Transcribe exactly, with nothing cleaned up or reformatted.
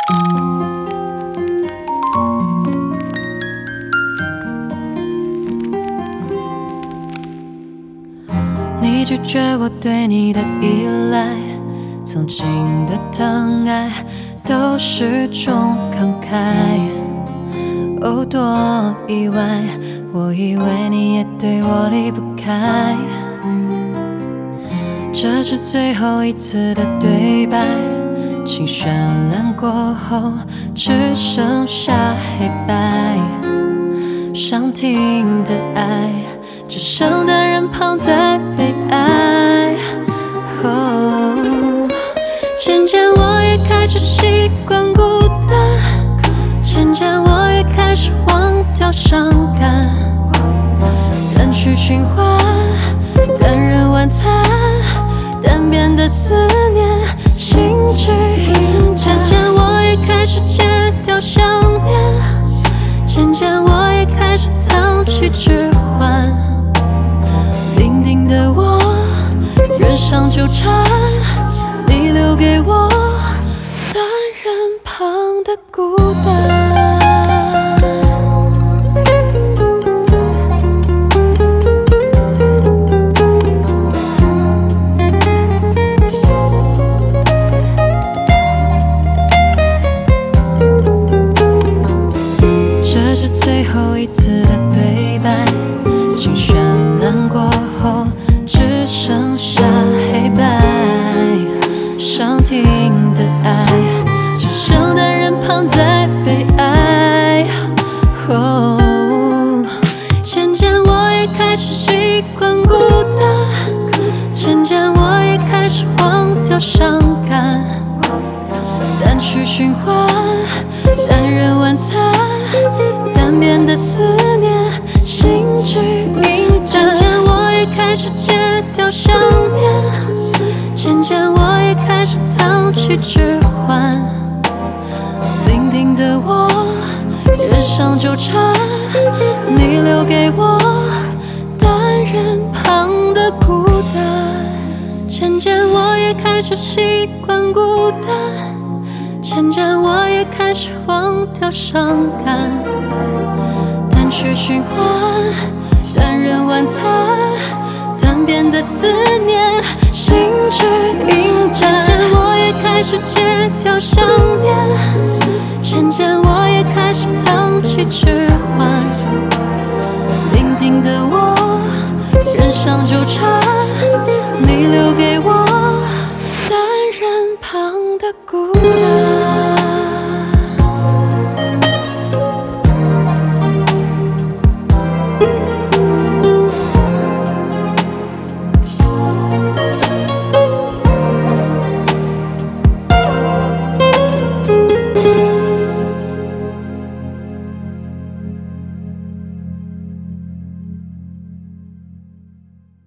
你拒绝我对你的依赖，从今的疼爱都是种慷慨。哦，多意外，我以为你也对我离不开。这是最后一次的对白，请绚烂过后只剩下黑白。上听的爱，只剩单人旁在悲哀。哦，渐渐我也开始习惯孤单，渐渐我也开始忘掉伤感。单曲循环，单人晚餐，单边的思念，心之影。渐渐我也开始戒掉想念，渐渐我也开始藏起指环。伶仃的我，人上纠缠，你留给我单人旁的孤单。这是最后一次的对白，请绚烂过后只剩下黑白。上听的爱，只剩单人旁在悲哀。哦，渐渐我也开始习惯孤单，渐渐我也开始忘掉伤感。单曲循环，单人晚餐，单边的思念，心之影。渐渐我也开始戒掉想念，渐渐我也开始藏起指环。伶仃的我，人上纠缠，你留给我单人旁的孤单。渐渐我也开始习惯孤单，渐渐我也开始忘掉伤感。单曲循环，单人晚餐，单边的思念，心之影。渐渐我也开始戒掉想念，渐渐我也开始藏起指环。伶仃的我，人上纠缠，你留给我单人旁的孤单。